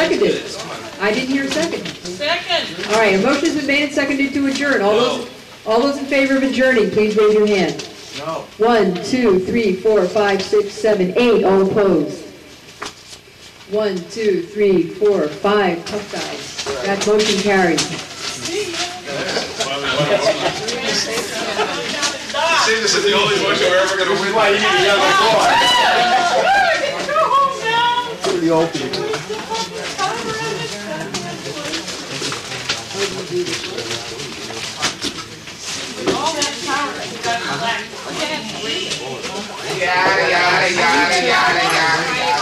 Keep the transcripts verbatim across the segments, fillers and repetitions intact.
seconded? I didn't hear a second. Second. All right, a motion's been made and seconded to adjourn. All those, all those in favor of adjourning, please raise your hand. No. One, two, three, four, five, six, seven, eight. All opposed. One, two, three, four, five. Tough guys. That motion carries. See, this is the only motion we're ever going to win. Why you need a yellow card? Go home now. For the old people. All that power you got in black. Yada, yada, yada, yada, yada,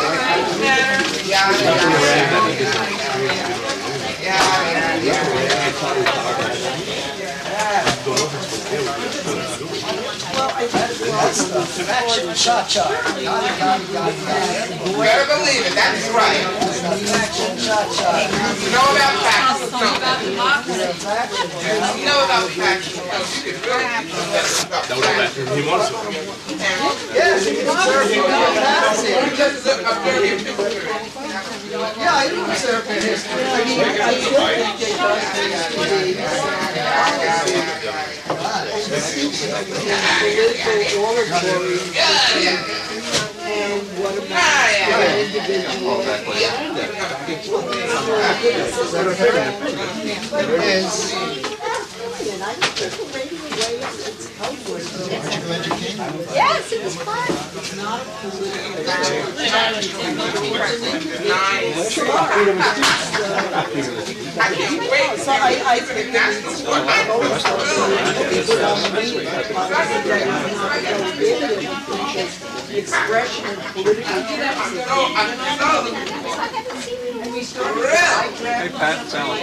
Action, cha-cha. You better believe it, that's right. Action, cha-cha. You know about taxes, don't you? You know about taxes, don't you? You can really He wants it. Yes, you can serve your taxes. You just look up there and do it. Yeah, I do serve in history. I mean, I still think they got political oratory. And what about individual? Yes, it was fun. I can't wait. So I, I think That's the one. expression of political Hey, Pat, sound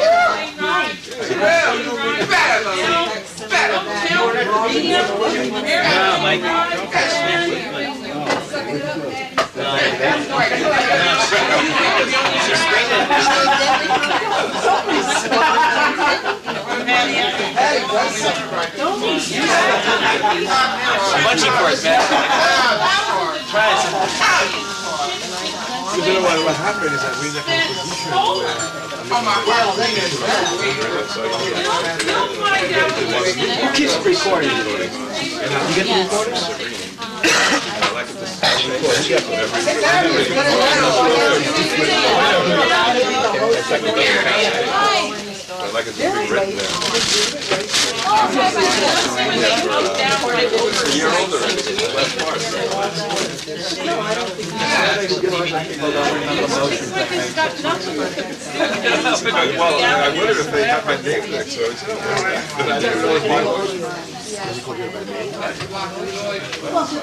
Munchie for it, man. Try it. You know what, what happened is that we left the position where Who keeps recording? and uh, you get the recorders? I like it to I like it to be written there. It's a year older, less part. Well, I wondered if they had my name next to it. But I didn't realize my motion.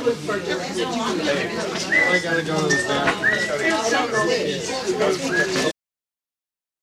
I gotta go to the bathroom.